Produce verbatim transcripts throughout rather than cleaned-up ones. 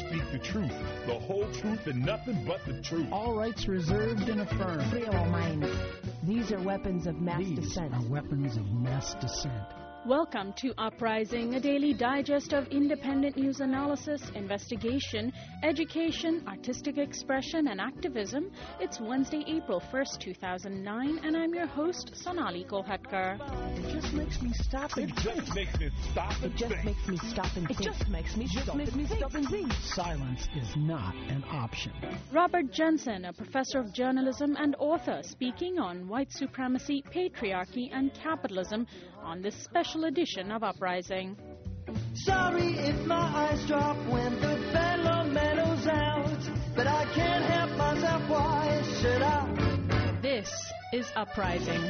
speak the truth, the whole truth, and nothing but the truth. All rights reserved and affirmed. Free our minds. These are weapons of mass These dissent. are weapons of mass dissent. Welcome to Uprising, a daily digest of independent news analysis, investigation, education, artistic expression, and activism. It's Wednesday, April first, two thousand nine, and I'm your host, Sonali Kolhatkar. It just makes me stop and It just makes me stop and It just think. makes me stop and think. It just makes me Just stop makes and me stop and think. Silence is not an option. Robert Jensen, a professor of journalism and author, speaking on white supremacy, patriarchy, and capitalism on this special edition of Uprising. Sorry if my eyes drop when the fellow meadows out, but I can't help myself, why should I? This is Uprising.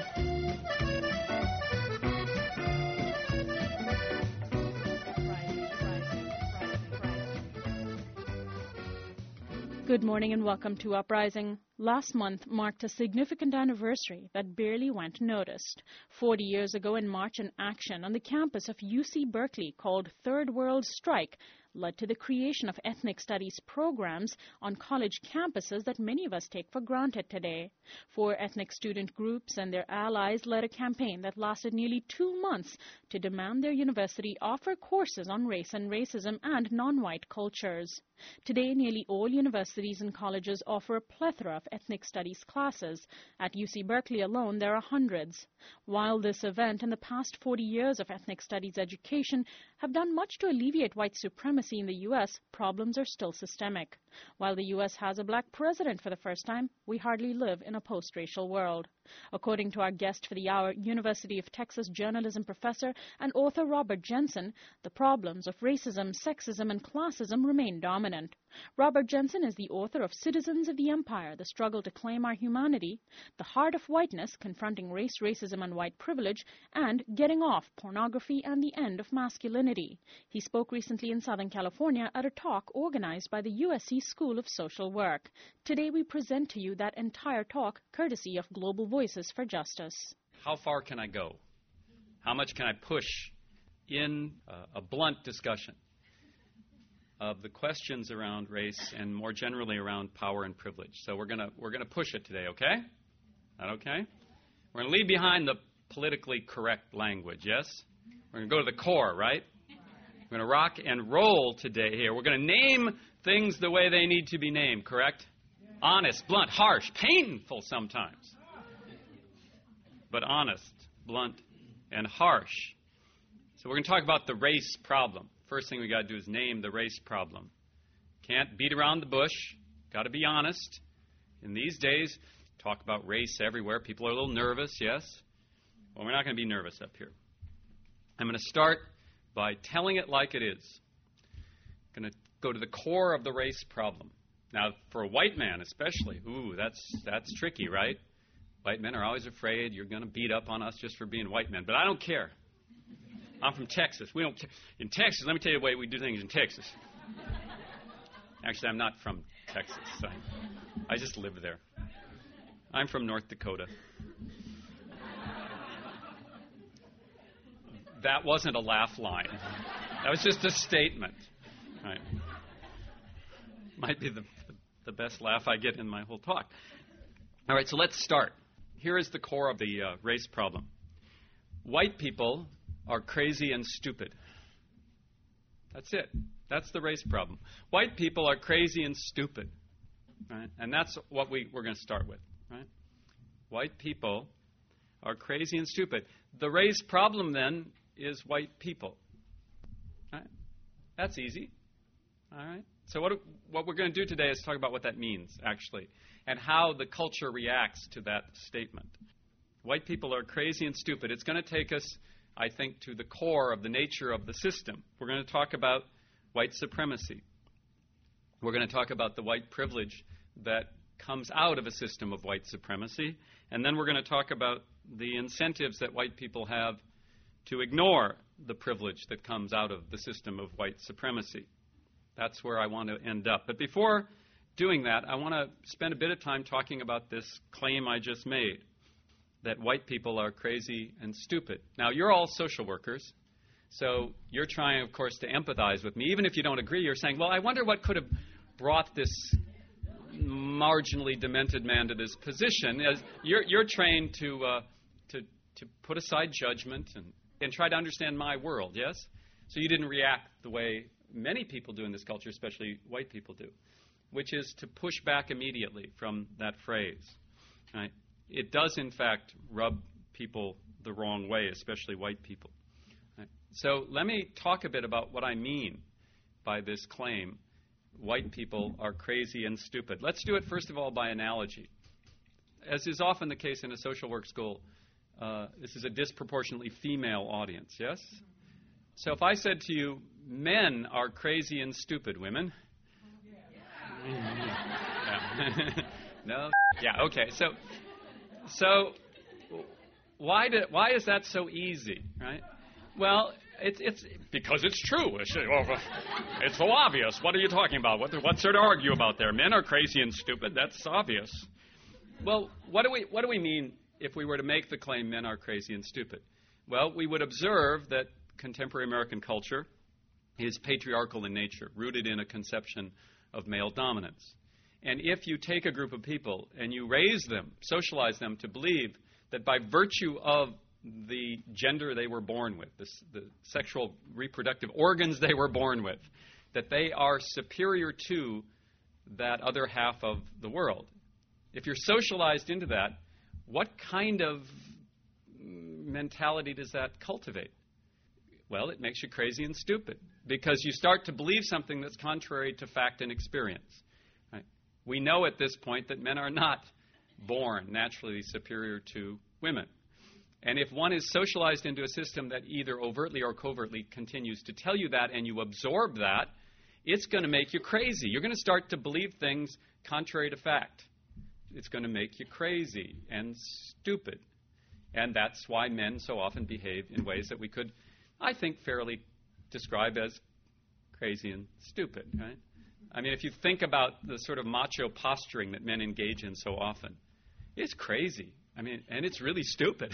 Good morning and welcome to Uprising. Last month marked a significant anniversary that barely went noticed. Forty years ago in March, an action on the campus of U C Berkeley called Third World Strike led to the creation of ethnic studies programs on college campuses that many of us take for granted today. Four ethnic student groups and their allies led a campaign that lasted nearly two months to demand their university offer courses on race and racism and non-white cultures. Today, nearly all universities and colleges offer a plethora of ethnic studies classes. At U C Berkeley alone, there are hundreds. While this event and the past forty years of ethnic studies education have done much to alleviate white supremacy in the U S, problems are still systemic. While the U S has a black president for the first time, we hardly live in a post-racial world. According to our guest for the hour, University of Texas journalism professor and author Robert Jensen, the problems of racism, sexism, and classism remain dominant. Robert Jensen is the author of Citizens of the Empire, The Struggle to Claim Our Humanity, The Heart of Whiteness, Confronting Race, Racism, and White Privilege, and Getting Off, Pornography and the End of Masculinity. He spoke recently in Southern California at a talk organized by the U S C School of Social Work. Today we present to you that entire talk courtesy of Global Voices for Justice. How far can I go? How much can I push in uh, a blunt discussion of the questions around race and more generally around power and privilege? So we're gonna we're gonna push it today, okay? That okay? We're gonna leave behind the politically correct language, yes? We're gonna go to the core, right? We're gonna rock and roll today here. We're gonna name things the way they need to be named, correct? Honest, blunt, harsh, painful sometimes. But honest, blunt, and harsh. So we're going to talk about the race problem. First thing we got to do is name the race problem. Can't beat around the bush. Got to be honest. In these days, talk about race everywhere. People are a little nervous, yes? Well, we're not going to be nervous up here. I'm going to start by telling it like it is. I'm going to go to the core of the race problem. Now, for a white man especially, ooh, that's that's tricky, right? White men are always afraid you're going to beat up on us just for being white men. But I don't care. I'm from Texas. We don't ca- in Texas, let me tell you the way we do things in Texas. Actually, I'm not from Texas. I, I just live there. I'm from North Dakota. That wasn't a laugh line. That was just a statement. Right. Might be the, the, the best laugh I get in my whole talk. All right, so let's start. Here is the core of the uh, race problem. White people are crazy and stupid. That's it. That's the race problem. White people are crazy and stupid. Right? And that's what we, we're going to start with. Right? White people are crazy and stupid. The race problem, then, is white people. Right? That's easy. All right? So what, what we're going to do today is talk about what that means, actually, and how the culture reacts to that statement. White people are crazy and stupid. It's going to take us, I think, to the core of the nature of the system. We're going to talk about white supremacy. We're going to talk about the white privilege that comes out of a system of white supremacy. And then we're going to talk about the incentives that white people have to ignore the privilege that comes out of the system of white supremacy. That's where I want to end up. But before doing that, I want to spend a bit of time talking about this claim I just made, that white people are crazy and stupid. Now, you're all social workers, So you're trying, of course, to empathize with me. Even if you don't agree, you're saying, well, I wonder what could have brought this marginally demented man to this position. As you're, you're trained to, uh, to, to put aside judgment and, and try to understand my world, yes? So you didn't react the way many people do in this culture, especially white people do, which is to push back immediately from that phrase. Right? It does, in fact, rub people the wrong way, especially white people. Right? So let me talk a bit about what I mean by this claim, white people are crazy and stupid. Let's do it, first of all, by analogy. As is often the case in a social work school, uh, this is a disproportionately female audience, yes? So if I said to you, men are crazy and stupid, women? Yeah. No? Yeah, okay. So so why do, why is that so easy, right? Well, it's it's because it's true. It's, it's so obvious. What are you talking about? What what's there to argue about there? Men are crazy and stupid. That's obvious. Well, what do we what do we mean if we were to make the claim men are crazy and stupid? Well, we would observe that contemporary American culture is patriarchal in nature, rooted in a conception of male dominance. And if you take a group of people and you raise them, socialize them to believe that by virtue of the gender they were born with, the, the sexual reproductive organs they were born with, that they are superior to that other half of the world. If you're socialized into that, what kind of mentality does that cultivate? Well, it makes you crazy and stupid because you start to believe something that's contrary to fact and experience. Right? We know at this point that men are not born naturally superior to women. And if one is socialized into a system that either overtly or covertly continues to tell you that and you absorb that, it's going to make you crazy. You're going to start to believe things contrary to fact. It's going to make you crazy and stupid. And that's why men so often behave in ways that we could, I think, fairly describe as crazy and stupid. Right? I mean, if you think about the sort of macho posturing that men engage in so often, it's crazy. I mean, and it's really stupid.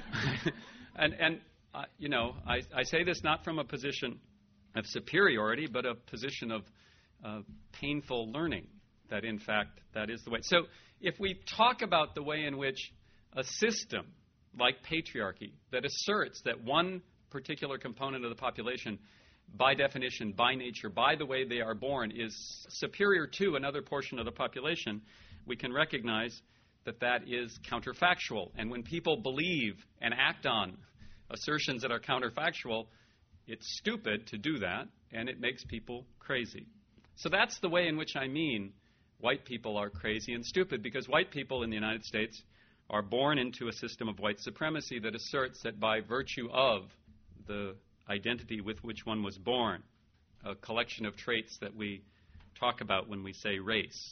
and, and uh, you know, I, I say this not from a position of superiority, but a position of uh, painful learning, that, in fact, that is the way. So if we talk about the way in which a system like patriarchy that asserts that one particular component of the population, by definition, by nature, by the way they are born, is superior to another portion of the population, we can recognize that that is counterfactual. And when people believe and act on assertions that are counterfactual, it's stupid to do that, and it makes people crazy. So that's the way in which I mean white people are crazy and stupid, because white people in the United States are born into a system of white supremacy that asserts that by virtue of the identity with which one was born, a collection of traits that we talk about when we say race,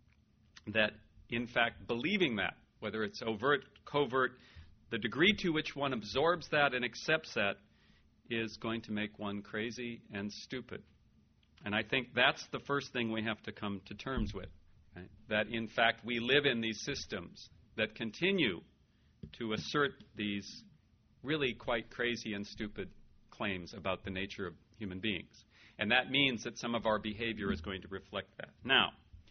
that in fact, believing that, whether it's overt, covert, the degree to which one absorbs that and accepts that is going to make one crazy and stupid. And I think that's the first thing we have to come to terms with, right? That, in fact, we live in these systems that continue to assert these really quite crazy and stupid claims about the nature of human beings. And that means that some of our behavior is going to reflect that. Now,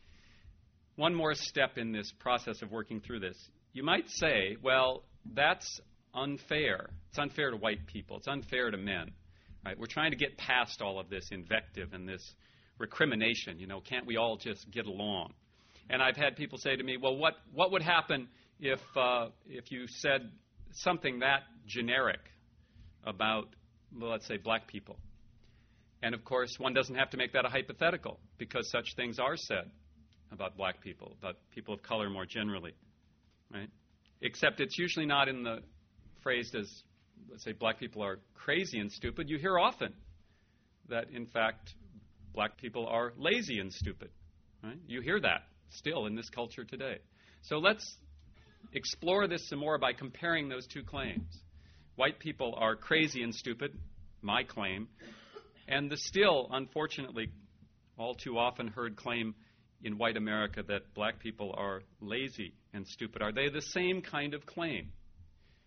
one more step in this process of working through this. You might say, well, that's unfair. It's unfair to white people. It's unfair to men. Right? We're trying to get past all of this invective and this recrimination. You know, can't we all just get along? And I've had people say to me, well, what, what would happen if uh, if you said something that generic about, well, let's say, black people? And, of course, one doesn't have to make that a hypothetical because such things are said about black people, about people of color more generally, right? Except it's usually not in the phrased as, let's say, black people are crazy and stupid. You hear often that, in fact, black people are lazy and stupid, right? You hear that still in this culture today. So let's explore this some more by comparing those two claims. White people are crazy and stupid, my claim, and the still, unfortunately, all too often heard claim in white America that black people are lazy and stupid. Are they the same kind of claim?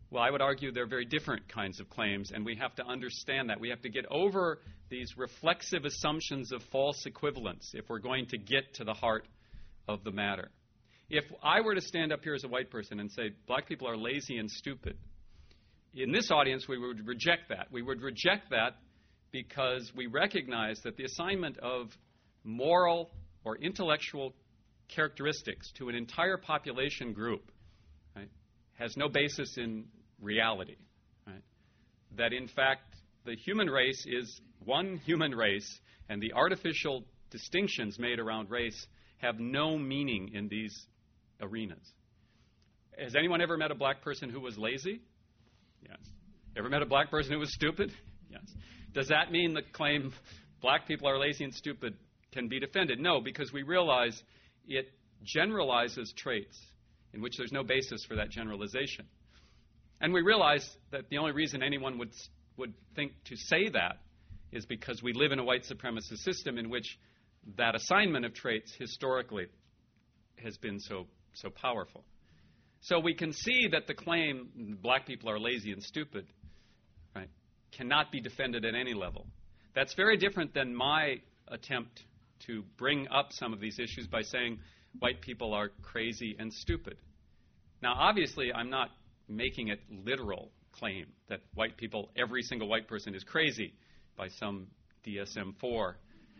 Well, I would argue they're very different kinds of claims, and we have to understand that. We have to get over these reflexive assumptions of false equivalence if we're going to get to the heart of the matter. If I were to stand up here as a white person and say, black people are lazy and stupid, in this audience we would reject that. We would reject that because we recognize that the assignment of moral or intellectual characteristics to an entire population group, right, has no basis in reality. Right? That, in fact, the human race is one human race, and the artificial distinctions made around race have no meaning in these arenas. Has anyone ever met a black person who was lazy? Yes. Ever met a black person who was stupid? Yes. Does that mean the claim black people are lazy and stupid can be defended? No, because we realize it generalizes traits in which there's no basis for that generalization. And we realize that the only reason anyone would would think to say that is because we live in a white supremacist system in which that assignment of traits historically has been so so powerful. So we can see that the claim black people are lazy and stupid, right, cannot be defended at any level. That's very different than my attempt to bring up some of these issues by saying white people are crazy and stupid. Now, obviously, I'm not making it literal claim that white people, every single white person is crazy by some D S M four.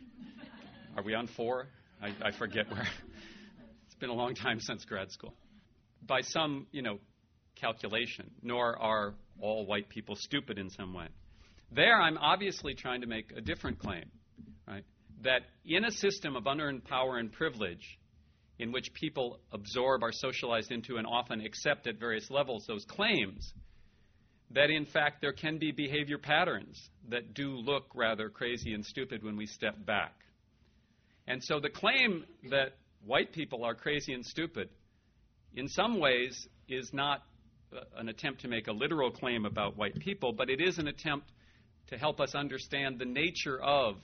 Are we on four? I, I forget where. It's been a long time since grad school. By some, you know, calculation, nor are all white people stupid in some way. There, I'm obviously trying to make a different claim, right? That in a system of unearned power and privilege, in which people absorb, are socialized into, and often accept at various levels those claims, that in fact there can be behavior patterns that do look rather crazy and stupid when we step back. And so the claim that white people are crazy and stupid, in some ways, is not uh, an attempt to make a literal claim about white people, but it is an attempt to help us understand the nature of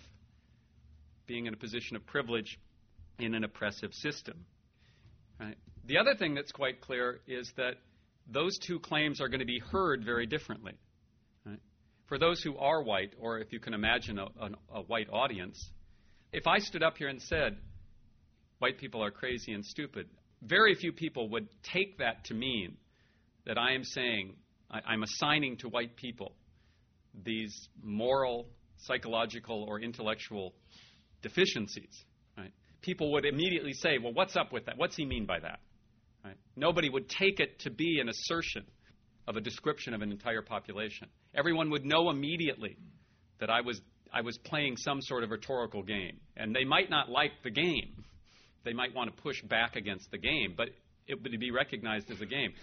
being in a position of privilege in an oppressive system. Right? The other thing that's quite clear is that those two claims are going to be heard very differently. Right? For those who are white, or if you can imagine a, a, a white audience, if I stood up here and said, white people are crazy and stupid, very few people would take that to mean that I am saying, I, I'm assigning to white people these moral, psychological, or intellectual deficiencies. Right? People would immediately say, well, what's up with that? What's he mean by that? Right? Nobody would take it to be an assertion of a description of an entire population. Everyone would know immediately that I was I was playing some sort of rhetorical game. And they might not like the game. They might want to push back against the game, but it would be recognized as a game.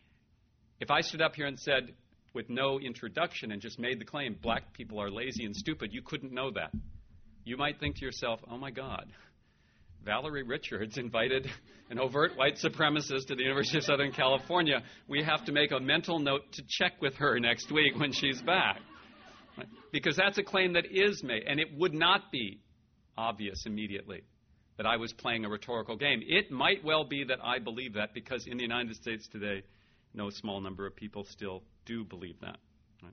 If I stood up here and said, with no introduction, and just made the claim, black people are lazy and stupid, you couldn't know that. You might think to yourself, oh my God, Valerie Richards invited an overt white supremacist to the University of Southern California. We have to make a mental note to check with her next week when she's back. Right? Because that's a claim that is made, and it would not be obvious immediately that I was playing a rhetorical game. It might well be that I believe that, because in the United States today, no small number of people still do believe that. Right?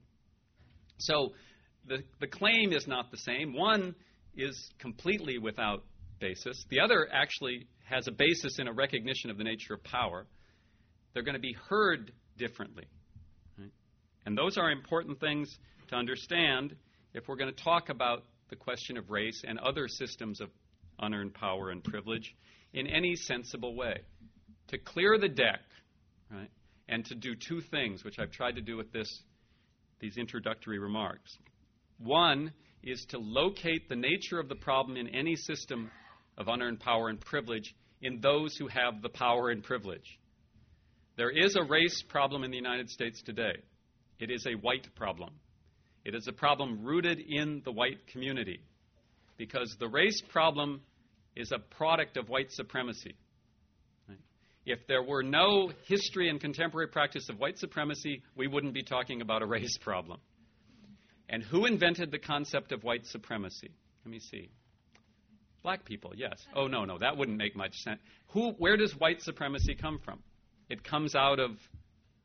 So the, the claim is not the same. One is completely without basis. The other actually has a basis in a recognition of the nature of power. They're going to be heard differently. Right? And those are important things to understand if we're going to talk about the question of race and other systems of unearned power and privilege in any sensible way. To clear the deck, right, and to do two things, which I've tried to do with this, these introductory remarks. One is to locate the nature of the problem in any system of unearned power and privilege in those who have the power and privilege. There is a race problem in the United States today. It is a white problem. It is a problem rooted in the white community, because the race problem is a product of white supremacy. Right? If there were no history and contemporary practice of white supremacy, we wouldn't be talking about a race problem. And who invented the concept of white supremacy? Let me see. Black people, yes. Oh, no, no, that wouldn't make much sense. Who, where does white supremacy come from? It comes out of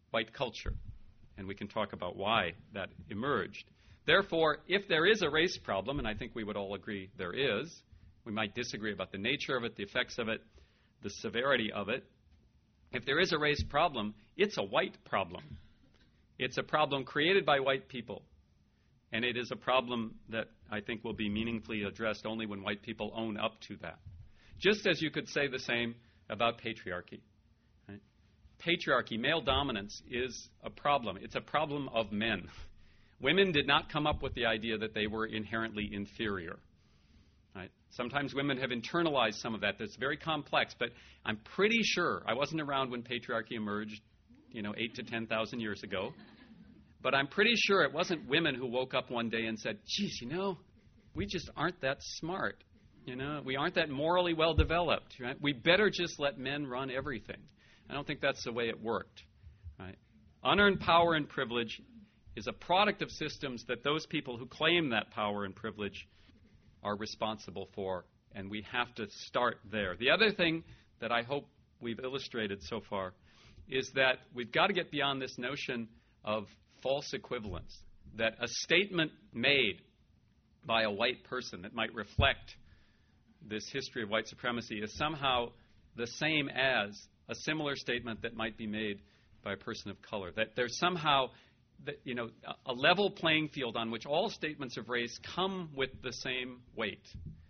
white culture. And we can talk about why that emerged. Therefore, if there is a race problem, and I think we would all agree there is, we might disagree about the nature of it, the effects of it, the severity of it. If there is a race problem, it's a white problem. It's a problem created by white people. And it is a problem that I think will be meaningfully addressed only when white people own up to that. Just as you could say the same about patriarchy. Right? Patriarchy, male dominance, is a problem. It's a problem of men. Women did not come up with the idea that they were inherently inferior. Right? Sometimes women have internalized some of that. That's very complex, but I'm pretty sure, I wasn't around when patriarchy emerged, you know, eight to ten thousand years ago, but I'm pretty sure it wasn't women who woke up one day and said, geez, you know, we just aren't that smart. You know, we aren't that morally well developed. Right? We better just let men run everything. I don't think that's the way it worked. Right? Unearned power and privilege is a product of systems that those people who claim that power and privilege are responsible for, and we have to start there. The other thing that I hope we've illustrated so far is that we've got to get beyond this notion of false equivalence, that a statement made by a white person that might reflect this history of white supremacy is somehow the same as a similar statement that might be made by a person of color, that there's somehow that, you know, a level playing field on which all statements of race come with the same weight.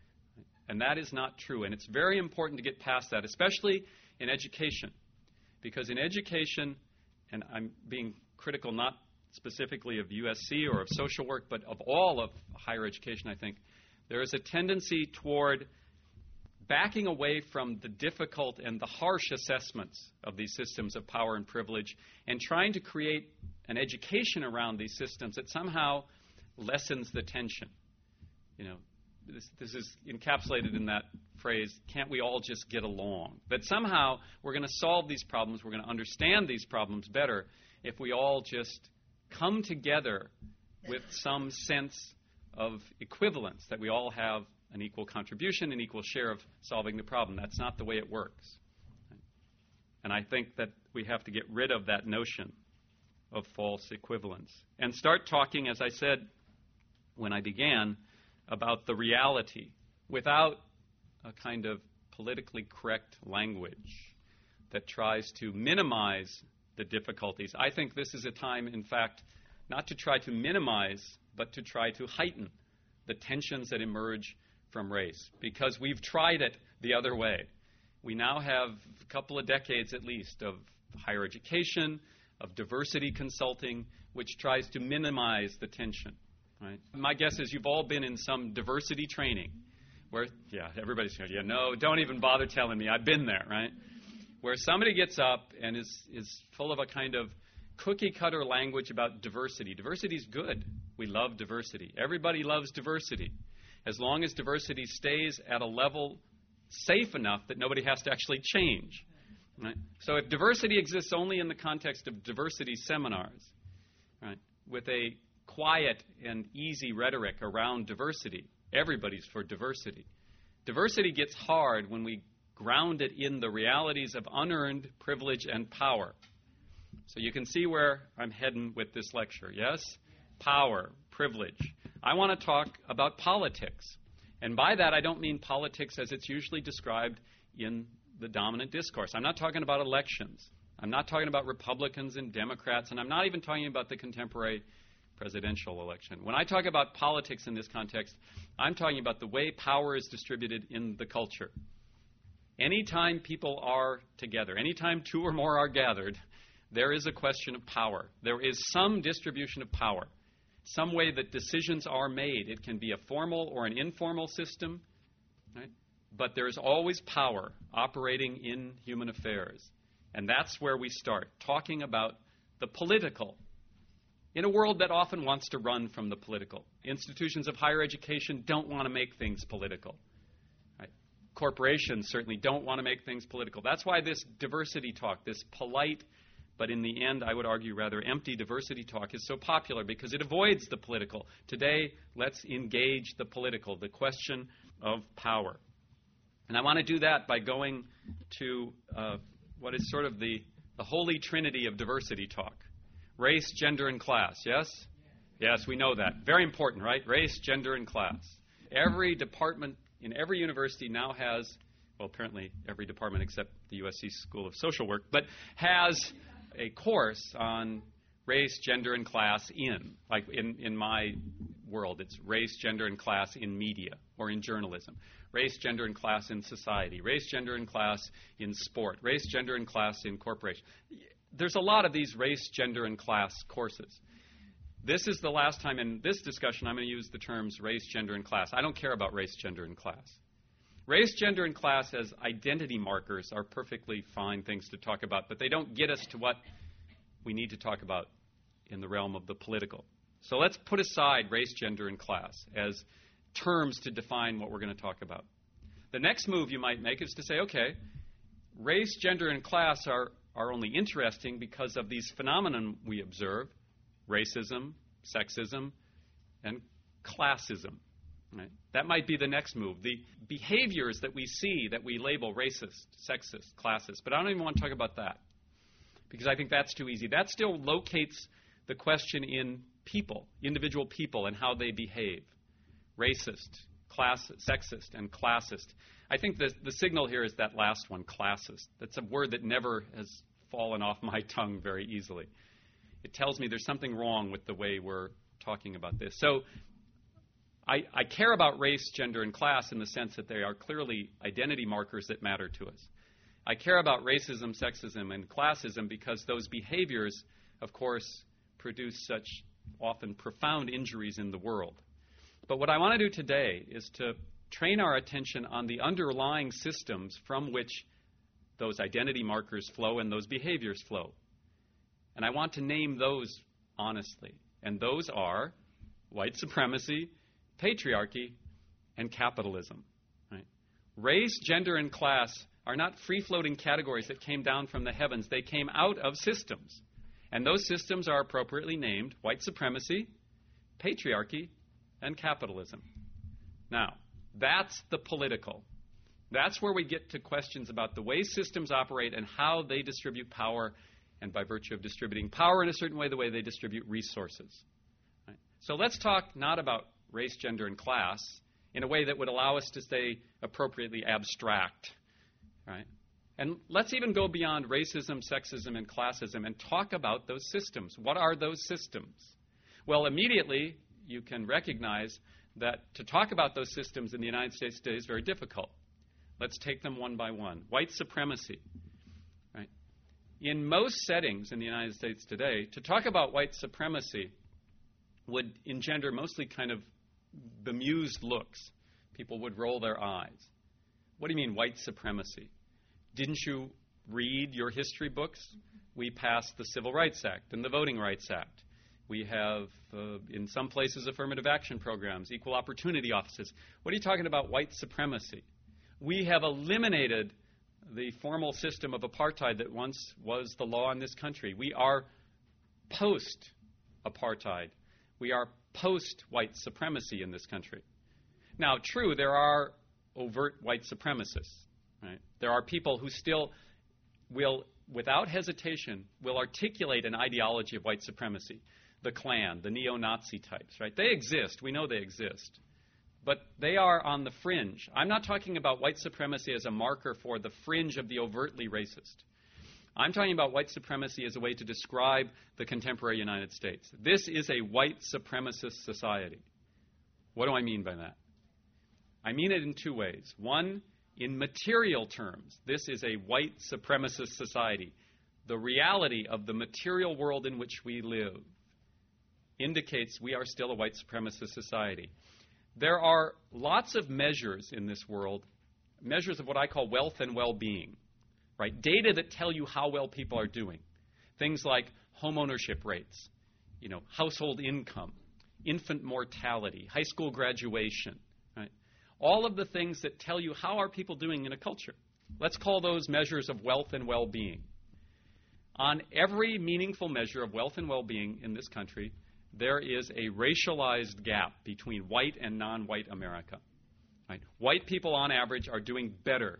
And that is not true. And it's very important to get past that, especially in education. Because in education, and I'm being critical not specifically of U S C or of social work, but of all of higher education, I think, there is a tendency toward backing away from the difficult and the harsh assessments of these systems of power and privilege and trying to create an education around these systems that somehow lessens the tension. You know, this, this is encapsulated in that phrase, can't we all just get along? That somehow we're going to solve these problems, we're going to understand these problems better if we all just come together with some sense of equivalence, that we all have an equal contribution, an equal share of solving the problem. That's not the way it works. And I think that we have to get rid of that notion of false equivalence and start talking, as I said when I began, about the reality without a kind of politically correct language that tries to minimize the difficulties. I think this is a time, in fact, not to try to minimize, but to try to heighten the tensions that emerge from race, because we've tried it the other way. We now have a couple of decades at least of higher education, of diversity consulting, which tries to minimize the tension. Right? My guess is you've all been in some diversity training where, yeah, everybody's going, yeah, no, don't even bother telling me. I've been there, right? Where somebody gets up and is, is full of a kind of cookie-cutter language about diversity. Diversity is good. We love diversity. Everybody loves diversity, as long as diversity stays at a level safe enough that nobody has to actually change. Right? So if diversity exists only in the context of diversity seminars, right, with a quiet and easy rhetoric around diversity, everybody's for diversity. Diversity gets hard when we ground it in the realities of unearned privilege and power. So you can see where I'm heading with this lecture, yes? Power, privilege. I want to talk about politics. And by that, I don't mean politics as it's usually described in the dominant discourse. I'm not talking about elections. I'm not talking about Republicans and Democrats, and I'm not even talking about the contemporary presidential election. When I talk about politics in this context, I'm talking about the way power is distributed in the culture. Anytime people are together, anytime two or more are gathered, there is a question of power. There is some distribution of power, some way that decisions are made. It can be a formal or an informal system, right? But there is always power operating in human affairs. And that's where we start, talking about the political in a world that often wants to run from the political. Institutions of higher education don't want to make things political. Right? Corporations certainly don't want to make things political. That's why this diversity talk, this polite, but in the end, I would argue rather empty diversity talk is so popular because it avoids the political. Today, let's engage the political, the question of power. And I want to do that by going to uh, what is sort of the, The holy trinity of diversity talk. Race, gender, and class, yes? Yes, we know that. Very important, right? Race, gender, and class. Every department in every university now has, well, apparently every department except the U S C School of Social Work, but has a course on race, gender, and class in. Like in, in my world, it's race, gender, and class in media or in journalism. Race, gender, and class in society. Race, gender, and class in sport. Race, gender, and class in corporation. There's a lot of these race, gender, and class courses. This is the last time in this discussion I'm going to use the terms race, gender, and class. I don't care about race, gender, and class. Race, gender, and class as identity markers are perfectly fine things to talk about, but they don't get us to what we need to talk about in the realm of the political. So let's put aside race, gender, and class as terms to define what we're going to talk about. The next move you might make is to say, okay, race, gender, and class are, are only interesting because of these phenomena we observe, racism, sexism, and classism. Right? That might be the next move. The behaviors that we see that we label racist, sexist, classist. But I don't even want to talk about that because I think that's too easy. That still locates the question in people, individual people, and how they behave. Racist, class, sexist, and classist. I think the, the signal here is that last one, classist. That's a word that never has fallen off my tongue very easily. It tells me there's something wrong with the way we're talking about this. So I, I care about race, gender, and class in the sense that they are clearly identity markers that matter to us. I care about racism, sexism, and classism because those behaviors, of course, produce such often profound injuries in the world. But what I want to do today is to train our attention on the underlying systems from which those identity markers flow and those behaviors flow. And I want to name those honestly. And those are white supremacy, patriarchy, and capitalism. Right? Race, gender, and class are not free-floating categories that came down from the heavens. They came out of systems. And those systems are appropriately named white supremacy, patriarchy, and capitalism. Now, that's the political. That's where we get to questions about the way systems operate and how they distribute power, and by virtue of distributing power in a certain way, the way they distribute resources. Right? So let's talk not about race, gender, and class in a way that would allow us to stay appropriately abstract. Right? And let's even go beyond racism, sexism, and classism and talk about those systems. What are those systems? Well, immediately you can recognize that to talk about those systems in the United States today is very difficult. Let's take them one by one. White supremacy. Right? In most settings in the United States today, to talk about white supremacy would engender mostly kind of bemused looks. People would roll their eyes. What do you mean, white supremacy? Didn't you read your history books? We passed the Civil Rights Act and the Voting Rights Act. We have, uh, in some places, affirmative action programs, equal opportunity offices. What are you talking about, white supremacy? We have eliminated the formal system of apartheid that once was the law in this country. We are post-apartheid. We are post-white supremacy in this country. Now, true, there are overt white supremacists. Right? There are people who still will, without hesitation, will articulate an ideology of white supremacy. The Klan, the neo-Nazi types, right? They exist. We know they exist. But they are on the fringe. I'm not talking about white supremacy as a marker for the fringe of the overtly racist. I'm talking about white supremacy as a way to describe the contemporary United States. This is a white supremacist society. What do I mean by that? I mean it in two ways. One, in material terms, this is a white supremacist society. The reality of the material world in which we live indicates we are still a white supremacist society. There are lots of measures in this world, measures of what I call wealth and well-being, right? Data that tell you how well people are doing. Things like home ownership rates, you know, household income, infant mortality, high school graduation, right? All of the things that tell you how are people doing in a culture. Let's call those measures of wealth and well-being. On every meaningful measure of wealth and well-being in this country, there is a racialized gap between white and non-white America. Right? White people, on average, are doing better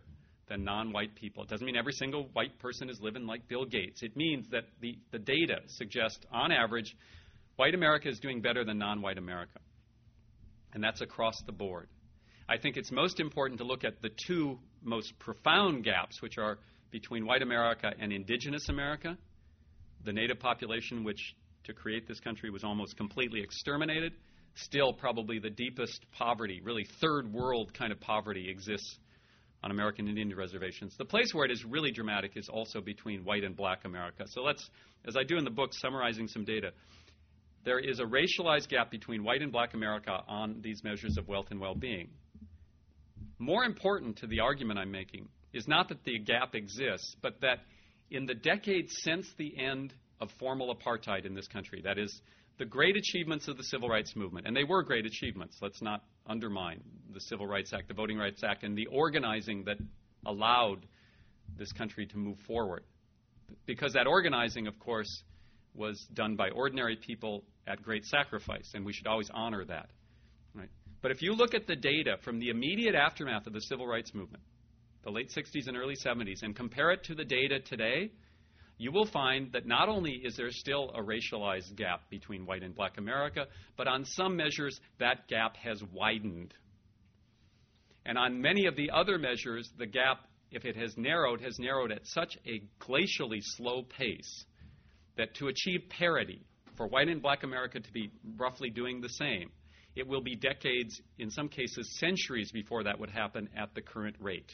than non-white people. It doesn't mean every single white person is living like Bill Gates. It means that the, the data suggest, on average, white America is doing better than non-white America. And that's across the board. I think it's most important to look at the two most profound gaps, which are between white America and indigenous America, the native population, which to create this country was almost completely exterminated. Still, probably the deepest poverty, really third world kind of poverty, exists on American Indian reservations. The place where it is really dramatic is also between white and black America. So let's, as I do in the book, summarizing some data, there is a racialized gap between white and black America on these measures of wealth and well-being. More important to the argument I'm making is not that the gap exists, but that in the decades since the end of formal apartheid in this country, that is, the great achievements of the Civil Rights Movement, and they were great achievements, let's not undermine the Civil Rights Act, the Voting Rights Act, and the organizing that allowed this country to move forward. Because that organizing, of course, was done by ordinary people at great sacrifice, and we should always honor that. Right? But if you look at the data from the immediate aftermath of the Civil Rights Movement, the late sixties and early seventies, and compare it to the data today, you will find that not only is there still a racialized gap between white and black America, but on some measures that gap has widened. And on many of the other measures, the gap, if it has narrowed, has narrowed at such a glacially slow pace that to achieve parity, for white and black America to be roughly doing the same, it will be decades, in some cases centuries, before that would happen at the current rate.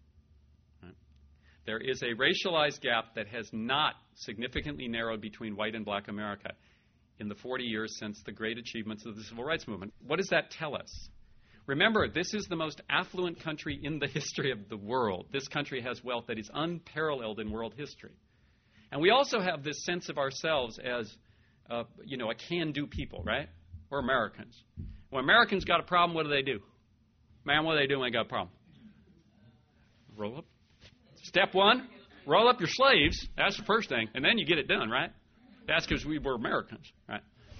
There is a racialized gap that has not significantly narrowed between white and black America in the forty years since the great achievements of the Civil Rights Movement. What does that tell us? Remember, this is the most affluent country in the history of the world. This country has wealth that is unparalleled in world history. And we also have this sense of ourselves as, uh, you know, a can-do people, right? We're Americans. When Americans got a problem, what do they do? Man, what do they do when they got a problem? Roll up. Step one, roll up your sleeves. That's the first thing. And then you get it done, right? That's because we were Americans, right?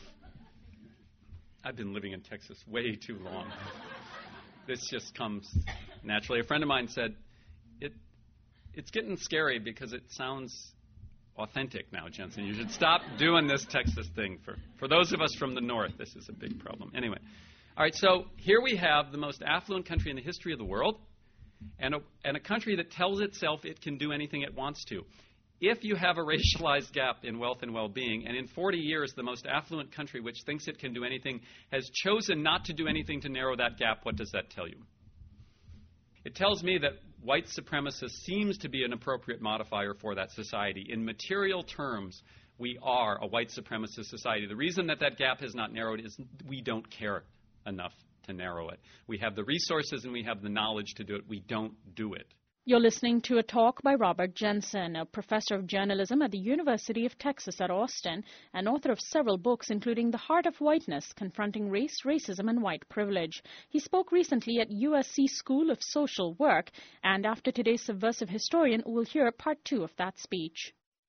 I've been living in Texas way too long. This just comes naturally. A friend of mine said, it, it's getting scary because it sounds authentic now, Jensen. You should stop doing this Texas thing. For, for those of us from the north, this is a big problem. Anyway, all right, so here we have the most affluent country in the history of the world, and a, and a country that tells itself it can do anything it wants to. If you have a racialized gap in wealth and well-being, and in forty years the most affluent country which thinks it can do anything has chosen not to do anything to narrow that gap, what does that tell you? It tells me that white supremacist seems to be an appropriate modifier for that society. In material terms, we are a white supremacist society. The reason that that gap has not narrowed is we don't care enough to narrow it. We have the resources and we have the knowledge to do it. We don't do it. You're listening to a talk by Robert Jensen, a professor of journalism at the University of Texas at Austin and author of several books, including The Heart of Whiteness, Confronting Race, Racism, and White Privilege. He spoke recently at U S C School of Social Work, and after today's Subversive Historian, we'll hear part two of that speech.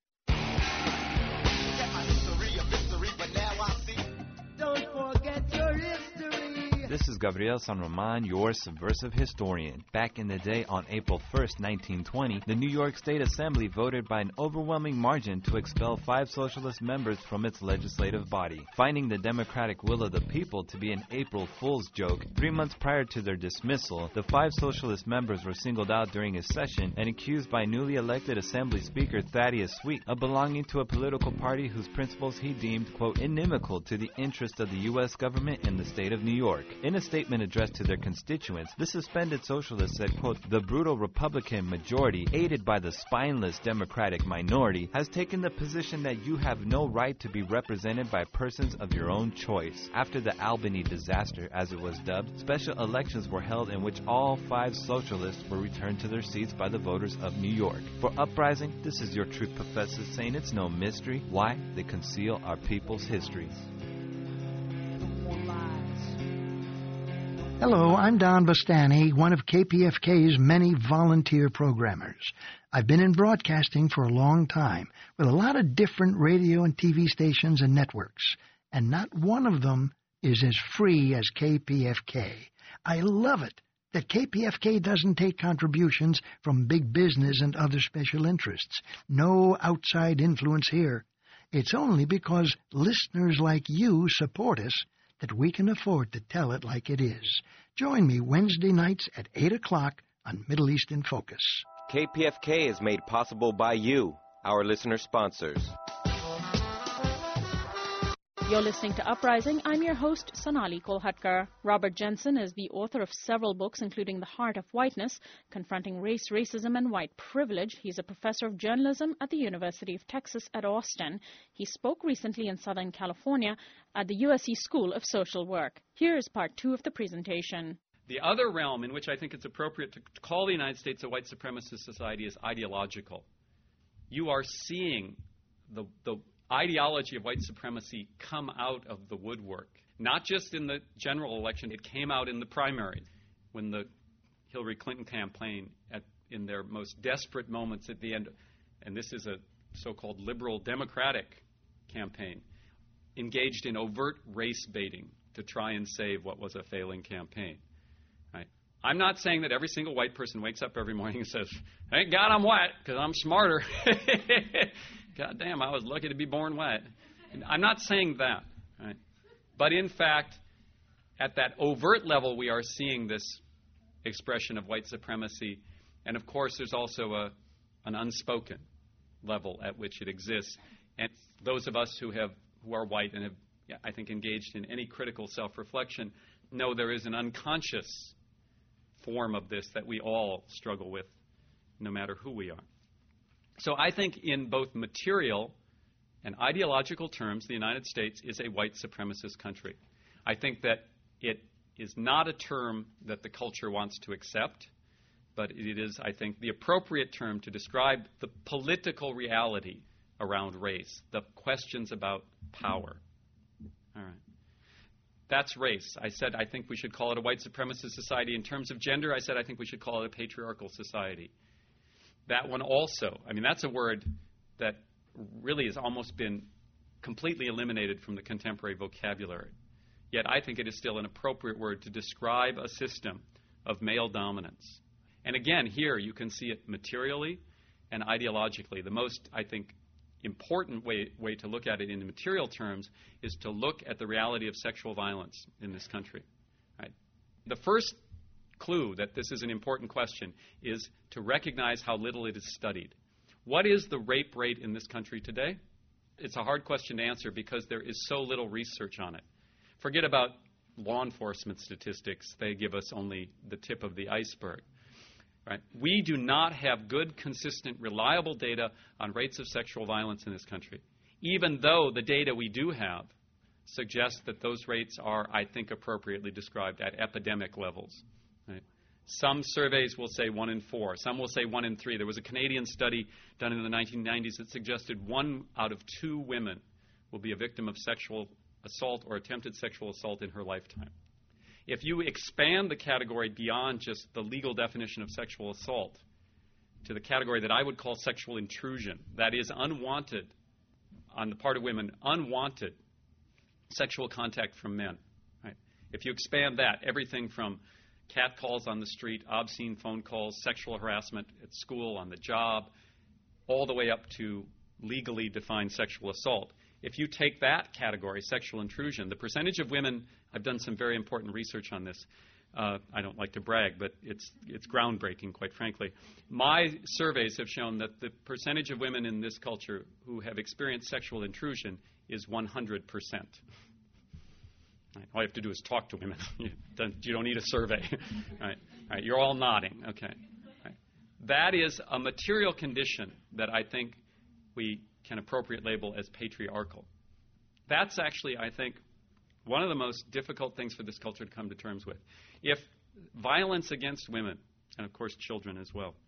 Don't forget your history. This is Gabriel San Roman, your subversive historian. Back in the day, on April first, nineteen twenty, the New York State Assembly voted by an overwhelming margin to expel five socialist members from its legislative body. Finding the democratic will of the people to be an April Fool's joke, three months prior to their dismissal, the five socialist members were singled out during a session and accused by newly elected Assembly Speaker Thaddeus Sweet of belonging to a political party whose principles he deemed, quote, inimical to the interest of the U S government and the state of New York. In a statement addressed to their constituents, the suspended socialists said, quote, the brutal Republican majority, aided by the spineless Democratic minority, has taken the position that you have no right to be represented by persons of your own choice. After the Albany disaster, as it was dubbed, special elections were held in which all five socialists were returned to their seats by the voters of New York. For Uprising, this is your truth professor saying it's no mystery why they conceal our people's histories. Hello, I'm Don Bastani, one of K P F K's many volunteer programmers. I've been in broadcasting for a long time, with a lot of different radio and T V stations and networks, and not one of them is as free as K P F K. I love it that K P F K doesn't take contributions from big business and other special interests. No outside influence here. It's only because listeners like you support us that we can afford to tell it like it is. Join me Wednesday nights at eight o'clock on Middle East in Focus. K P F K is made possible by you, our listener sponsors. You're listening to Uprising. I'm your host, Sonali Kolhatkar. Robert Jensen is the author of several books, including The Heart of Whiteness, Confronting Race, Racism, and White Privilege. He's a professor of journalism at the University of Texas at Austin. He spoke recently in Southern California at the U S C School of Social Work. Here is part two of the presentation. The other realm in which I think it's appropriate to call the United States a white supremacist society is ideological. You are seeing the the ideology of white supremacy come out of the woodwork. Not just in the general election, it came out in the primary when the Hillary Clinton campaign, at, in their most desperate moments at the end, and this is a so-called liberal democratic campaign, engaged in overt race baiting to try and save what was a failing campaign. Right? I'm not saying that every single white person wakes up every morning and says, thank God I'm white because I'm smarter. God damn, I was lucky to be born white. And I'm not saying that, right? But in fact, at that overt level, we are seeing this expression of white supremacy. And of course, there's also a, an unspoken level at which it exists. And those of us who have who are white and have, I think, engaged in any critical self-reflection know there is an unconscious form of this that we all struggle with, no matter who we are. So I think in both material and ideological terms, the United States is a white supremacist country. I think that it is not a term that the culture wants to accept, but it is, I think, the appropriate term to describe the political reality around race, the questions about power. All right. That's race. I said I think we should call it a white supremacist society. In terms of gender, I said I think we should call it a patriarchal society. That one also, I mean, that's a word that really has almost been completely eliminated from the contemporary vocabulary. Yet I think it is still an appropriate word to describe a system of male dominance. And again, here you can see it materially and ideologically. The most, I think, important way, way to look at it in material terms is to look at the reality of sexual violence in this country. Right? The first clue that this is an important question is to recognize how little it is studied. What is the rape rate in this country today? It's a hard question to answer because there is so little research on it. Forget about law enforcement statistics. They give us only the tip of the iceberg. Right? We do not have good, consistent, reliable data on rates of sexual violence in this country, even though the data we do have suggests that those rates are, I think, appropriately described at epidemic levels. Right? Some surveys will say one in four. Some will say one in three. There was a Canadian study done in the nineteen nineties that suggested one out of two women will be a victim of sexual assault or attempted sexual assault in her lifetime. If you expand the category beyond just the legal definition of sexual assault to the category that I would call sexual intrusion, that is unwanted, on the part of women, unwanted sexual contact from men. Right? If you expand that, everything from cat calls on the street, obscene phone calls, sexual harassment at school, on the job, all the way up to legally defined sexual assault. If you take that category, sexual intrusion, the percentage of women, I've done some very important research on this. Uh, I don't like to brag, but it's it's groundbreaking, quite frankly. My surveys have shown that the percentage of women in this culture who have experienced sexual intrusion is one hundred percent. Right. All you have to do is talk to women. you, don't, you don't need a survey. Right. Right. You're all nodding. Okay. Right. That is a material condition that I think we can appropriately label as patriarchal. That's actually, I think, one of the most difficult things for this culture to come to terms with. If violence against women, and of course children as well,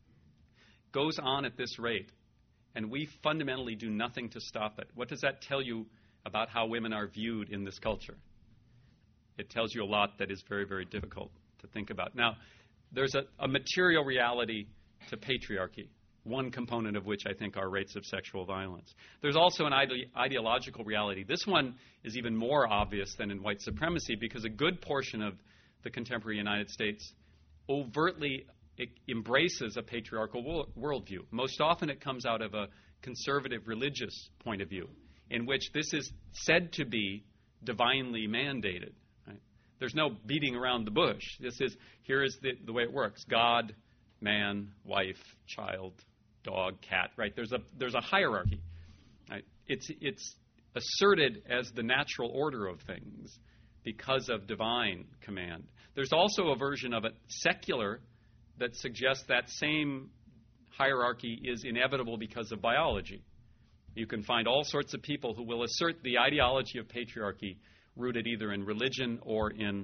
goes on at this rate, and we fundamentally do nothing to stop it, what does that tell you about how women are viewed in this culture? It tells you a lot that is very, very difficult to think about. Now, there's a, a material reality to patriarchy, one component of which I think are rates of sexual violence. There's also an ide- ideological reality. This one is even more obvious than in white supremacy because a good portion of the contemporary United States overtly embraces a patriarchal worldview. Most often it comes out of a conservative religious point of view, in which this is said to be divinely mandated. Right? There's no beating around the bush. This is, here is the, the way it works. God, man, wife, child, dog, cat, right? There's a, there's a hierarchy. Right? It's, it's asserted as the natural order of things because of divine command. There's also a version of it, secular, that suggests that same hierarchy is inevitable because of biology. You can find all sorts of people who will assert the ideology of patriarchy rooted either in religion or in,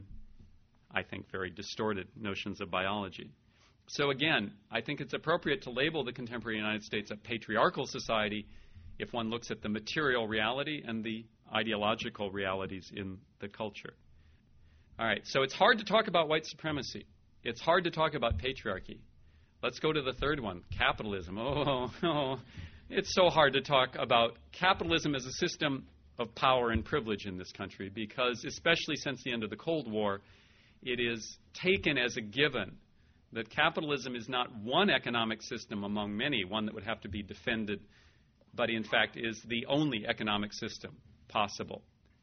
I think, very distorted notions of biology. So again, I think it's appropriate to label the contemporary United States a patriarchal society if one looks at the material reality and the ideological realities in the culture. All right, so it's hard to talk about white supremacy. It's hard to talk about patriarchy. Let's go to the third one, capitalism. Oh, oh, it's so hard to talk about capitalism as a system of power and privilege in this country because, especially since the end of the Cold War, it is taken as a given that capitalism is not one economic system among many, one that would have to be defended, but in fact is the only economic system possible.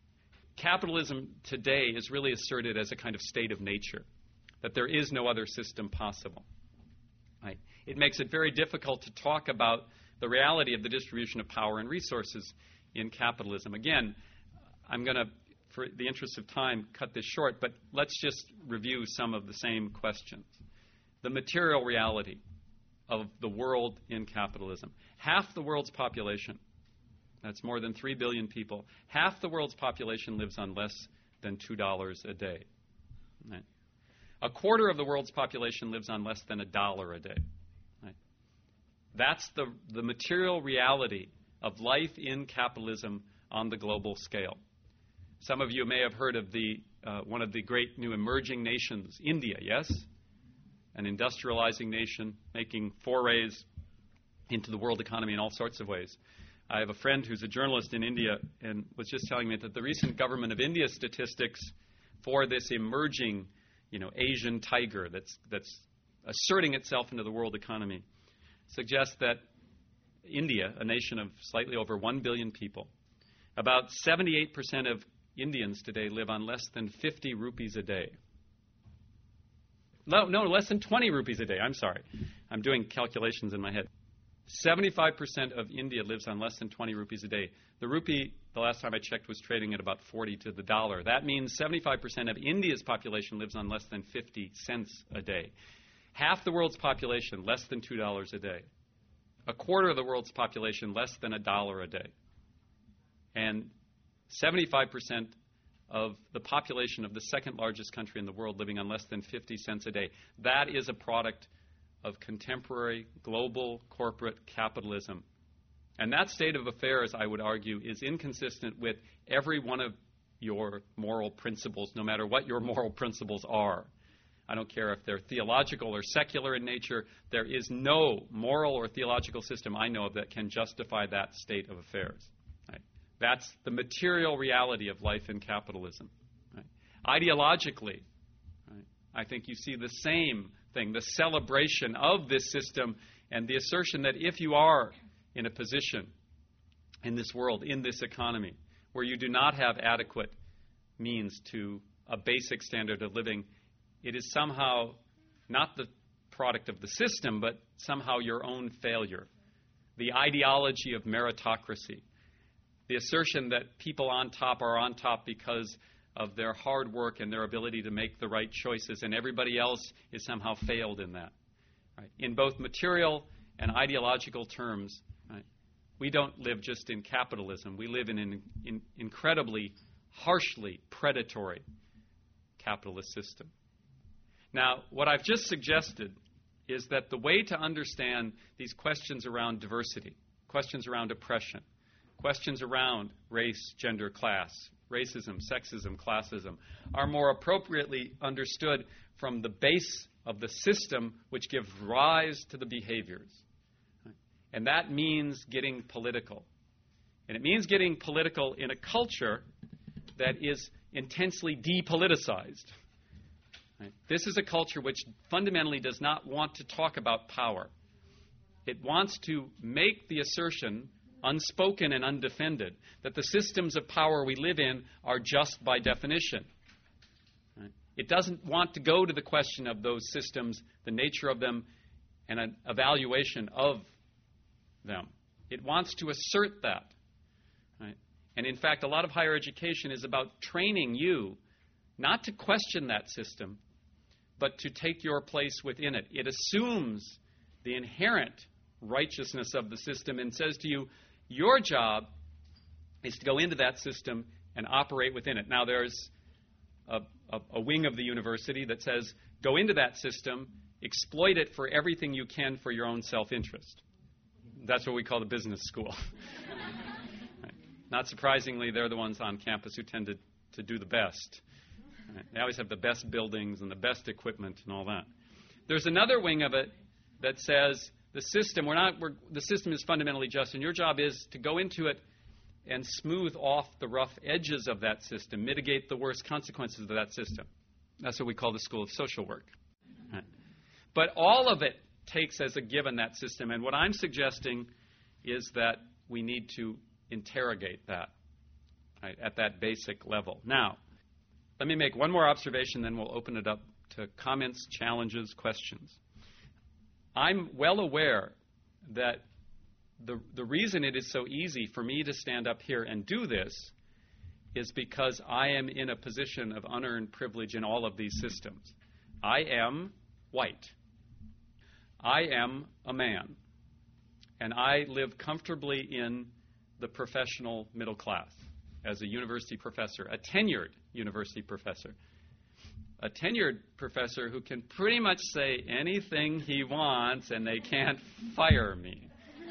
Capitalism today is really asserted as a kind of state of nature, that there is no other system possible. Right? It makes it very difficult to talk about the reality of the distribution of power and resources in capitalism. Again, I'm going to, for the interest of time, cut this short, but let's just review some of the same questions. The material reality of the world in capitalism. Half the world's population, that's more than three billion people, half the world's population lives on less than two dollars a day. Right? A quarter of the world's population lives on less than a dollar a day. Right? That's the, the material reality of life in capitalism on the global scale. Some of you may have heard of the uh, one of the great new emerging nations, India, yes? An industrializing nation making forays into the world economy in all sorts of ways. I have a friend who's a journalist in India and was just telling me that the recent Government of India statistics for this emerging you know, Asian tiger that's that's asserting itself into the world economy suggests that India, a nation of slightly over one billion people, about seventy-eight percent of Indians today live on less than fifty rupees a day. No, no, less than twenty rupees a day. I'm sorry. I'm doing calculations in my head. seventy-five percent of India lives on less than twenty rupees a day. The rupee, the last time I checked, was trading at about forty to the dollar. That means seventy-five percent of India's population lives on less than fifty cents a day. Half the world's population, less than two dollars a day. A quarter of the world's population, less than a dollar a day. And seventy-five percent of the population of the second largest country in the world living on less than fifty cents a day. That is a product of contemporary global corporate capitalism. And that state of affairs, I would argue, is inconsistent with every one of your moral principles, no matter what your moral principles are. I don't care if they're theological or secular in nature. There is no moral or theological system I know of that can justify that state of affairs. Right? That's the material reality of life in capitalism. Right? Ideologically, right, I think you see the same thing, the celebration of this system and the assertion that if you are in a position in this world, in this economy, where you do not have adequate means to a basic standard of living, it is somehow not the product of the system, but somehow your own failure. The ideology of meritocracy, the assertion that people on top are on top because of their hard work and their ability to make the right choices, and everybody else is somehow failed in that. Right? In both material and ideological terms, right, we don't live just in capitalism. We live in an in incredibly harshly predatory capitalist system. Now, what I've just suggested is that the way to understand these questions around diversity, questions around oppression, questions around race, gender, class, racism, sexism, classism, are more appropriately understood from the base of the system which gives rise to the behaviors. And that means getting political. And it means getting political in a culture that is intensely depoliticized. Right? This is a culture which fundamentally does not want to talk about power. It wants to make the assertion, unspoken and undefended, that the systems of power we live in are just by definition. Right? It doesn't want to go to the question of those systems, the nature of them, and an evaluation of them. It wants to assert that. Right? And in fact, a lot of higher education is about training you not to question that system, but to take your place within it. It assumes the inherent righteousness of the system and says to you, your job is to go into that system and operate within it. Now, there's a, a, a wing of the university that says, go into that system, exploit it for everything you can for your own self-interest. That's what we call the business school. Right. Not surprisingly, they're the ones on campus who tend to, to do the best. Right. They always have the best buildings and the best equipment and all that. There's another wing of it that says, the system, we're not, we're, the system is fundamentally just, and your job is to go into it and smooth off the rough edges of that system, mitigate the worst consequences of that system. That's what we call the School of Social Work. Right. But all of it takes as a given that system, and what I'm suggesting is that we need to interrogate that, right, at that basic level. Now, let me make one more observation, then we'll open it up to comments, challenges, questions. I'm well aware that the, the reason it is so easy for me to stand up here and do this is because I am in a position of unearned privilege in all of these systems. I am white. I am a man. And I live comfortably in the professional middle class as a university professor, a tenured university professor. A tenured professor who can pretty much say anything he wants and they can't fire me.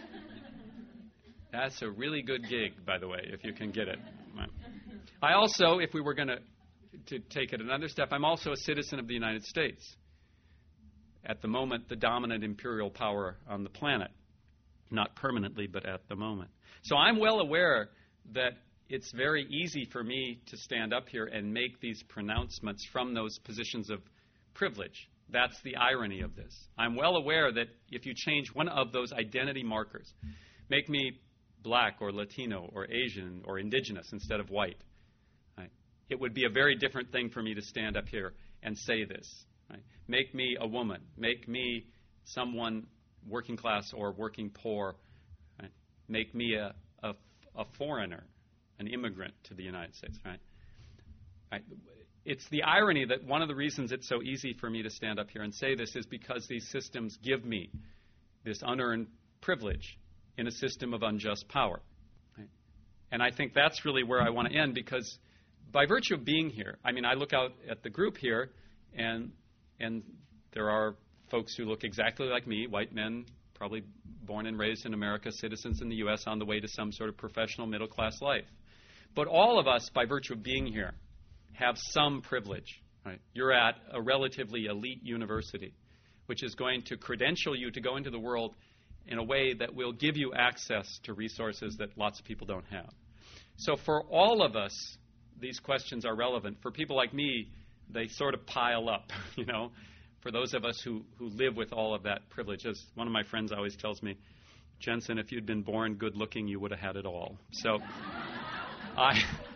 That's a really good gig, by the way, if you can get it. I also, if we were going to to take it another step, I'm also a citizen of the United States. At the moment, the dominant imperial power on the planet. Not permanently, but at the moment. So I'm well aware that it's very easy for me to stand up here and make these pronouncements from those positions of privilege. That's the irony of this. I'm well aware that if you change one of those identity markers, make me black or Latino or Asian or indigenous instead of white, right, it would be a very different thing for me to stand up here and say this. Right? Make me a woman. Make me someone working class or working poor. Right? Make me a, a, a foreigner. An immigrant to the United States, right? right? It's the irony that one of the reasons it's so easy for me to stand up here and say this is because these systems give me this unearned privilege in a system of unjust power. Right? And I think that's really where I want to end, because by virtue of being here, I mean, I look out at the group here, and and there are folks who look exactly like me, white men, probably born and raised in America, citizens in the U S on the way to some sort of professional middle-class life. But all of us, by virtue of being here, have some privilege. Right? You're at a relatively elite university, which is going to credential you to go into the world in a way that will give you access to resources that lots of people don't have. So for all of us, these questions are relevant. For people like me, they sort of pile up, you know, for those of us who, who live with all of that privilege. As one of my friends always tells me, Jensen, if you'd been born good-looking, you would have had it all. So I,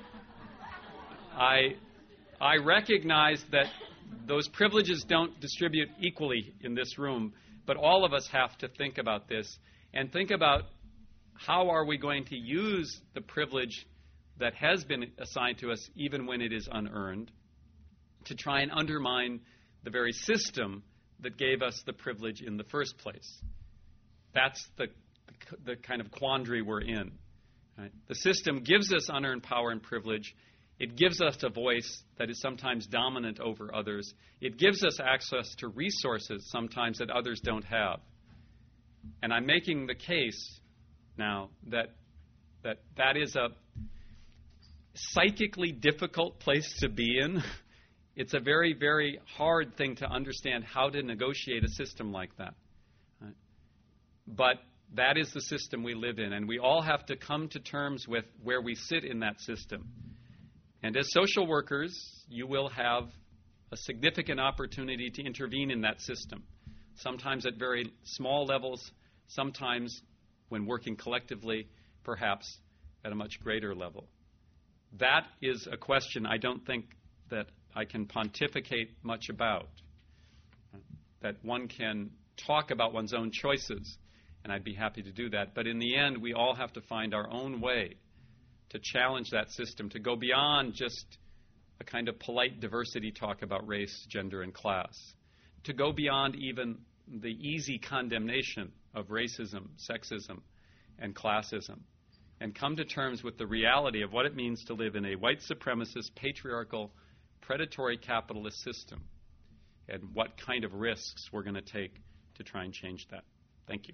I, I recognize that those privileges don't distribute equally in this room, but all of us have to think about this and think about how are we going to use the privilege that has been assigned to us, even when it is unearned, to try and undermine the very system that gave us the privilege in the first place. That's the, the, the kind of quandary we're in. Right? The system gives us unearned power and privilege. It gives us a voice that is sometimes dominant over others. It gives us access to resources sometimes that others don't have. And I'm making the case now that that, that is a psychically difficult place to be in. It's a very, very hard thing to understand how to negotiate a system like that. Right? But that is the system we live in, and we all have to come to terms with where we sit in that system. And as social workers, you will have a significant opportunity to intervene in that system, sometimes at very small levels, sometimes when working collectively, perhaps at a much greater level. That is a question I don't think that I can pontificate much about, that one can talk about one's own choices, and I'd be happy to do that. But in the end, we all have to find our own way to challenge that system, to go beyond just a kind of polite diversity talk about race, gender, and class, to go beyond even the easy condemnation of racism, sexism, and classism, and come to terms with the reality of what it means to live in a white supremacist, patriarchal, predatory capitalist system, and what kind of risks we're going to take to try and change that. Thank you.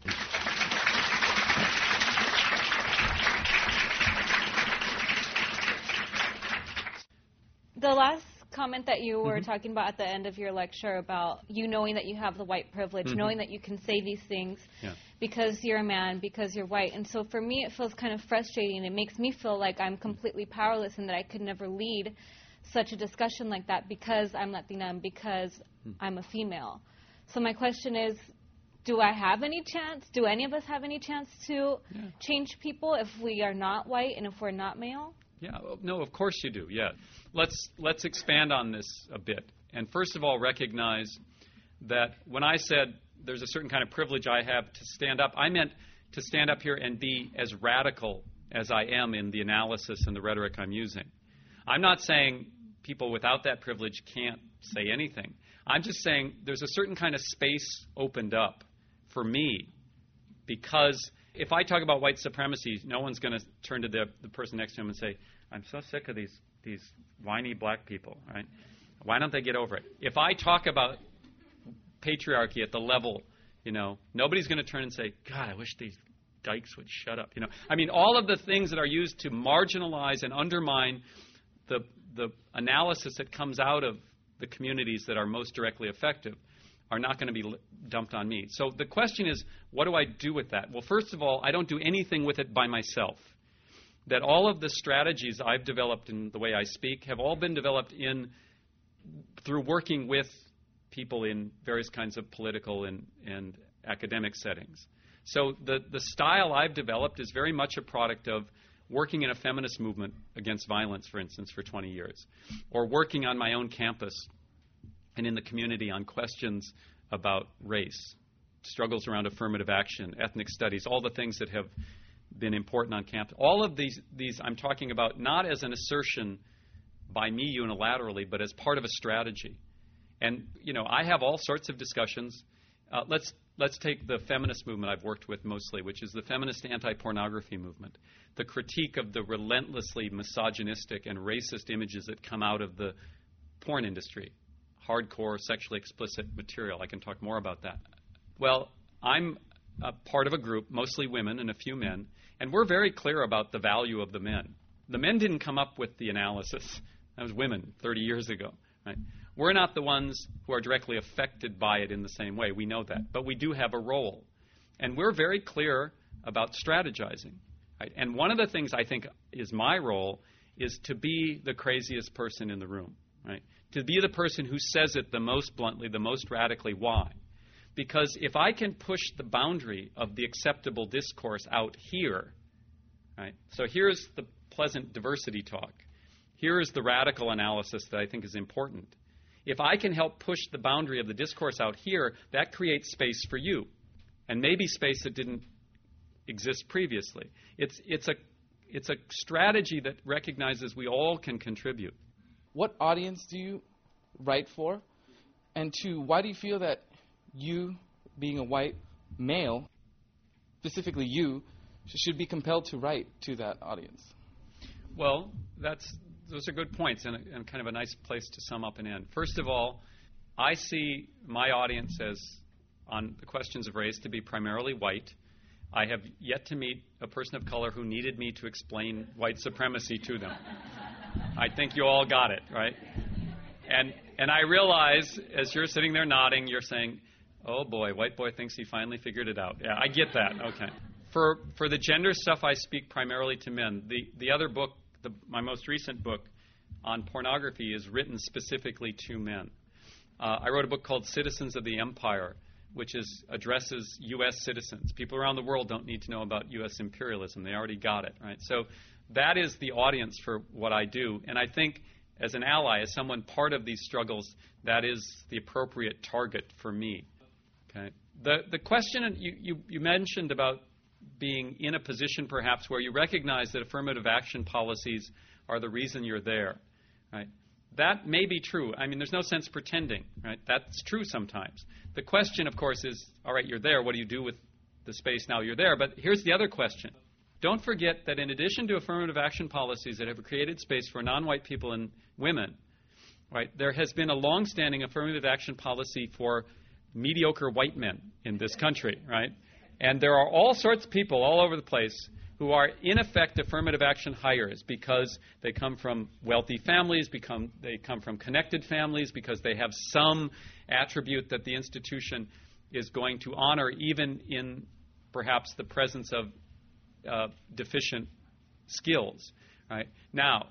The last comment that you were Mm-hmm. talking about at the end of your lecture about you knowing that you have the white privilege, Mm-hmm. knowing that you can say these things Yeah. because you're a man, because you're white. And so for me, it feels kind of frustrating. It makes me feel like I'm completely powerless and that I could never lead such a discussion like that because I'm Latina and because Hmm. I'm a female. So my question is, do I have any chance? Do any of us have any chance to Yeah. change people if we are not white and if we're not male? Yeah, no, of course you do, yeah. Let's, let's expand on this a bit. And first of all, recognize that when I said there's a certain kind of privilege I have to stand up, I meant to stand up here and be as radical as I am in the analysis and the rhetoric I'm using. I'm not saying people without that privilege can't say anything. I'm just saying there's a certain kind of space opened up for me because if I talk about white supremacy, no one's going to turn to the, the person next to him and say, I'm so sick of these, these whiny black people, right? Why don't they get over it? If I talk about patriarchy at the level, you know, nobody's going to turn and say, God, I wish these dykes would shut up. You know, I mean, all of the things that are used to marginalize and undermine the the analysis that comes out of the communities that are most directly effective are not going to be dumped on me. So the question is, what do I do with that? Well, first of all, I don't do anything with it by myself. That all of the strategies I've developed in the way I speak have all been developed in through working with people in various kinds of political and, and academic settings. So the, the style I've developed is very much a product of working in a feminist movement against violence, for instance, for twenty years, or working on my own campus and in the community on questions about race, struggles around affirmative action, ethnic studies, all the things that have been important on campus. All of these, these I'm talking about not as an assertion by me unilaterally, but as part of a strategy. And, you know, I have all sorts of discussions. Uh, let's let's take the feminist movement I've worked with mostly, which is the feminist anti-pornography movement, the critique of the relentlessly misogynistic and racist images that come out of the porn industry, hardcore, sexually explicit material. I can talk more about that. Well, I'm a part of a group, mostly women and a few men, and we're very clear about the value of the men. The men didn't come up with the analysis. That was women thirty years ago, right? We're not the ones who are directly affected by it in the same way. We know that. But we do have a role. And we're very clear about strategizing. Right? And one of the things I think is my role is to be the craziest person in the room. Right? To be the person who says it the most bluntly, the most radically. Why? Because if I can push the boundary of the acceptable discourse out here, right? So here's the pleasant diversity talk. Here is the radical analysis that I think is important. If I can help push the boundary of the discourse out here, that creates space for you, and maybe space that didn't exist previously. It's, it's, a, it's a strategy that recognizes we all can contribute. What audience do you write for? And two, why do you feel that you, being a white male, specifically you, should be compelled to write to that audience? Well, that's... those are good points and, a, and kind of a nice place to sum up and end. First of all, I see my audience as, on the questions of race, to be primarily white. I have yet to meet a person of color who needed me to explain white supremacy to them. I think you all got it, right? And and I realize, as you're sitting there nodding, you're saying, oh boy, white boy thinks he finally figured it out. Yeah, I get that. Okay. For for the gender stuff, I speak primarily to men. The the other book, The, my most recent book on pornography is written specifically to men. Uh, I wrote a book called Citizens of the Empire, which is, addresses U S citizens. People around the world don't need to know about U S imperialism. They already got it, right? So that is the audience for what I do. And I think as an ally, as someone part of these struggles, that is the appropriate target for me. Okay. The the question you, you, you mentioned about being in a position perhaps where you recognize that affirmative action policies are the reason you're there, right? That may be true. I mean, there's no sense pretending, right? That's true sometimes. The question, of course, is, all right, you're there. What do you do with the space now you're there? But here's the other question. Don't forget that in addition to affirmative action policies that have created space for non-white people and women, right, there has been a long-standing affirmative action policy for mediocre white men in this country, right? And there are all sorts of people all over the place who are, in effect, affirmative action hires because they come from wealthy families, become, they come from connected families, because they have some attribute that the institution is going to honor, even in perhaps the presence of uh, deficient skills. Right? Now,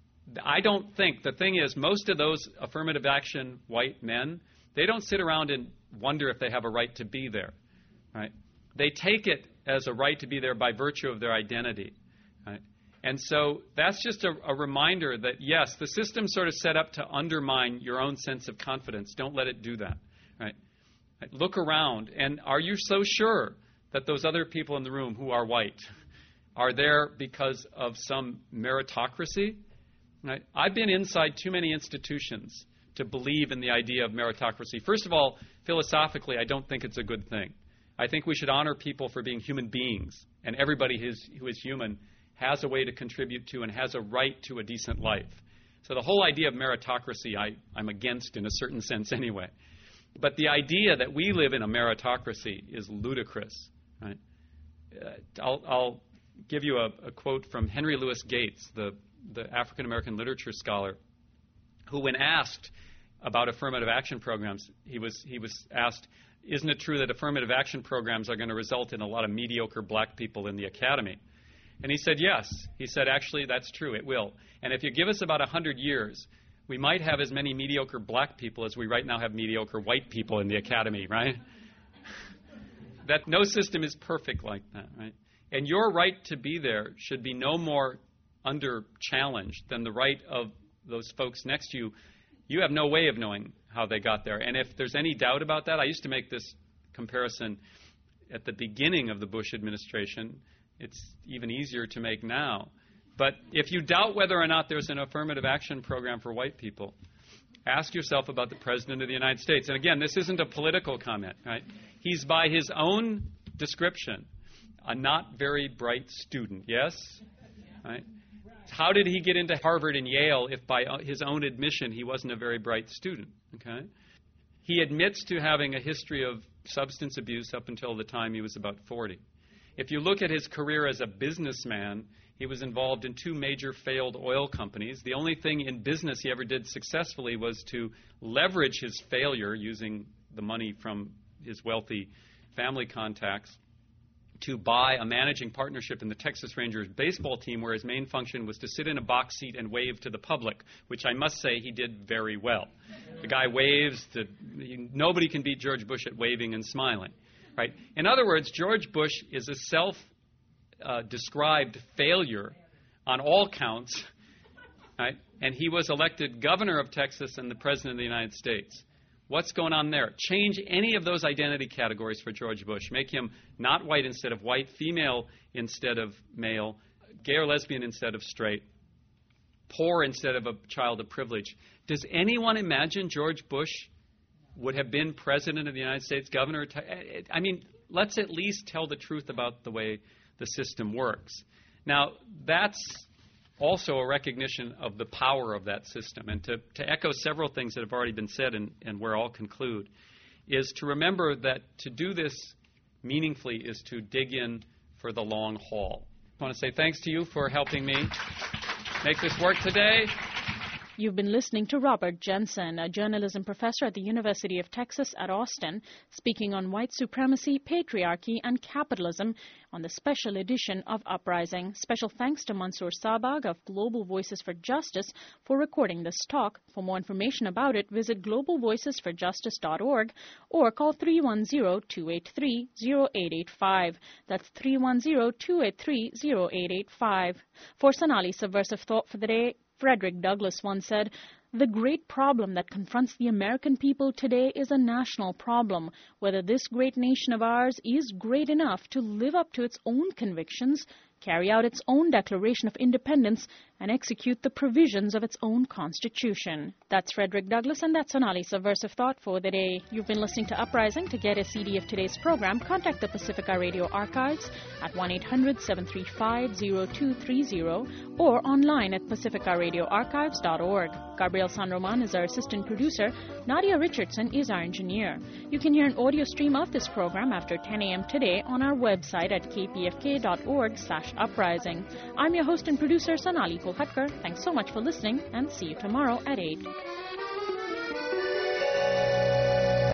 I don't think, the thing is, most of those affirmative action white men, they don't sit around and wonder if they have a right to be there. Right? They take it as a right to be there by virtue of their identity. Right? And so that's just a, a reminder that, yes, the system's sort of set up to undermine your own sense of confidence. Don't let it do that. Right? Right? Look around, and are you so sure that those other people in the room who are white are there because of some meritocracy? Right? I've been inside too many institutions to believe in the idea of meritocracy. First of all, philosophically, I don't think it's a good thing. I think we should honor people for being human beings, and everybody who is, who is human has a way to contribute to and has a right to a decent life. So the whole idea of meritocracy I, I'm against in a certain sense anyway. But the idea that we live in a meritocracy is ludicrous. Right? Uh, I'll, I'll give you a, a quote from Henry Louis Gates, the, the African-American literature scholar, who, when asked about affirmative action programs, he was, he was asked, isn't it true that affirmative action programs are going to result in a lot of mediocre black people in the academy? And he said, yes. He said, actually, that's true. It will. And if you give us about one hundred years, we might have as many mediocre black people as we right now have mediocre white people in the academy, right? That no system is perfect like that, right? And your right to be there should be no more under challenged than the right of those folks next to you. You have no way of knowing how they got there. And if there's any doubt about that, I used to make this comparison at the beginning of the Bush administration. It's even easier to make now. But if you doubt whether or not there's an affirmative action program for white people, ask yourself about the President of the United States. And again, this isn't a political comment, right? He's, by his own description, a not very bright student, yes? Right? How did he get into Harvard and Yale if by his own admission he wasn't a very bright student? Okay? He admits to having a history of substance abuse up until the time he was about forty. If you look at his career as a businessman, he was involved in two major failed oil companies. The only thing in business he ever did successfully was to leverage his failure using the money from his wealthy family contacts to buy a managing partnership in the Texas Rangers baseball team, where his main function was to sit in a box seat and wave to the public, which I must say he did very well. The guy waves. To, nobody can beat George Bush at waving and smiling. Right? In other words, George Bush is a self-described uh, failure on all counts, right? And he was elected governor of Texas and the president of the United States. What's going on there? Change any of those identity categories for George Bush. Make him not white instead of white, female instead of male, gay or lesbian instead of straight, poor instead of a child of privilege. Does anyone imagine George Bush would have been president of the United States, governor? I mean, let's at least tell the truth about the way the system works. Now, that's also a recognition of the power of that system. And to, to echo several things that have already been said, and, and where I'll conclude, is to remember that to do this meaningfully is to dig in for the long haul. I want to say thanks to you for helping me make this work today. You've been listening to Robert Jensen, a journalism professor at the University of Texas at Austin, speaking on white supremacy, patriarchy, and capitalism on the special edition of Uprising. Special thanks to Mansoor Sabag of Global Voices for Justice for recording this talk. For more information about it, visit global voices for justice dot org or call three one zero, two eight three, zero eight eight five. That's three one zero, two eight three, zero eight eight five. For Sonali's Subversive Thought for the day, Frederick Douglass once said, "The great problem that confronts the American people today is a national problem. Whether this great nation of ours is great enough to live up to its own convictions, carry out its own Declaration of Independence, and execute the provisions of its own Constitution." That's Frederick Douglass, and that's Sonali's Subversive Thought for the day. You've been listening to Uprising. To get a C D of today's program, contact the Pacifica Radio Archives at one eight hundred, seven three five, zero two three zero or online at pacifica radio archives dot org. Gabriel San Roman is our assistant producer. Nadia Richardson is our engineer. You can hear an audio stream of this program after ten a.m. today on our website at k p f k dot org slash uprising. I'm your host and producer, Sonali Kolhatkar. Thanks so much for listening, and see you tomorrow at eight.